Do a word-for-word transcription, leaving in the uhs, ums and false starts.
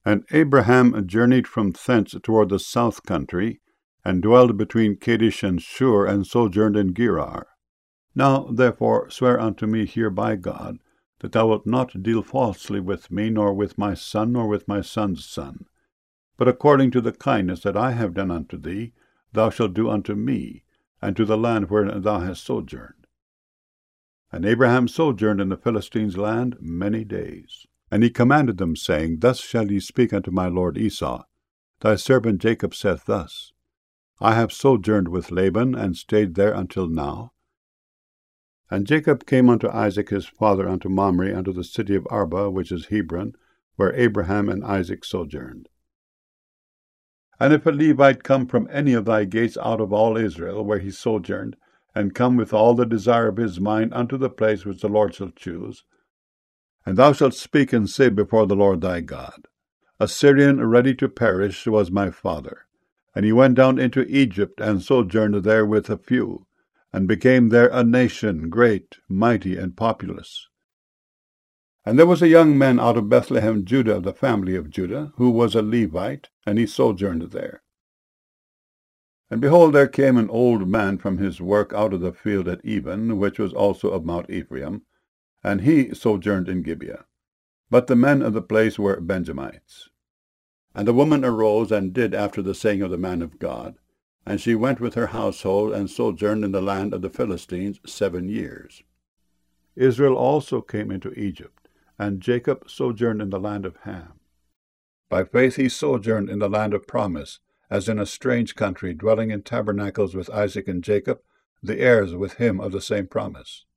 And Abraham journeyed from thence toward the south country, and dwelled between Kadesh and Shur, and sojourned in Gerar. Now therefore swear unto me here by God, that thou wilt not deal falsely with me, nor with my son, nor with my son's son. But according to the kindness that I have done unto thee, thou shalt do unto me, and to the land wherein thou hast sojourned. And Abraham sojourned in the Philistines' land many days. And he commanded them, saying, Thus shall ye speak unto my lord Esau. Thy servant Jacob saith thus, I have sojourned with Laban, and stayed there until now. And Jacob came unto Isaac his father unto Mamre, unto the city of Arba, which is Hebron, where Abraham and Isaac sojourned. And if a Levite come from any of thy gates out of all Israel, where he sojourned, and come with all the desire of his mind unto the place which the Lord shall choose, and thou shalt speak and say before the Lord thy God, A Syrian ready to perish was my father, and he went down into Egypt, and sojourned there with a few, and became there a nation, great, mighty, and populous. And there was a young man out of Bethlehem, Judah, of the family of Judah, who was a Levite, and he sojourned there. And behold, there came an old man from his work out of the field at Even, which was also of Mount Ephraim, and he sojourned in Gibeah. But the men of the place were Benjamites. And the woman arose and did after the saying of the man of God, and she went with her household, and sojourned in the land of the Philistines seven years. Israel also came into Egypt, and Jacob sojourned in the land of Ham. By faith he sojourned in the land of promise, as in a strange country, dwelling in tabernacles with Isaac and Jacob, the heirs with him of the same promise.